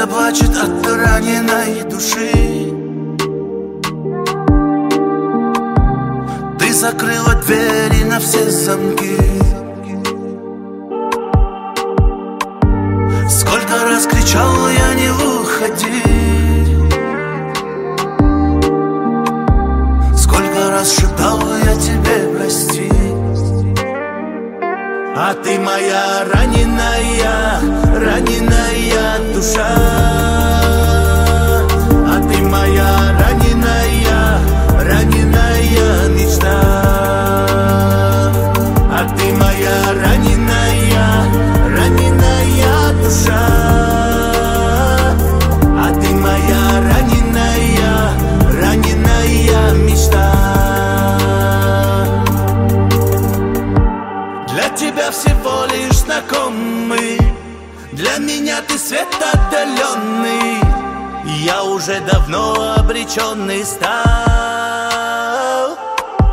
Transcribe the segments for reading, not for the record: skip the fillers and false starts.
Сердце плачет от раненой души. Ты закрыла двери на все замки. Сколько раз кричал я: не уходи. Сколько раз шептал я тебе: прости. А ты моя раненая, раненая душа. А ты моя раненая, раненая мечта. А ты моя раненая, раненая душа. А ты моя раненая, раненая мечта. Для тебя всего лишь знакомый, для меня ты свет отдаленный. Я уже давно обреченный стал.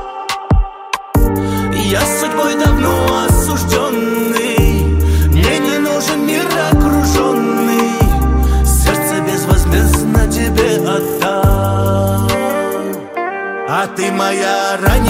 Я судьбой давно осужденный. Мне не нужен мир окруженный. Сердце безвозмездно тебе отдал. А ты моя раненая,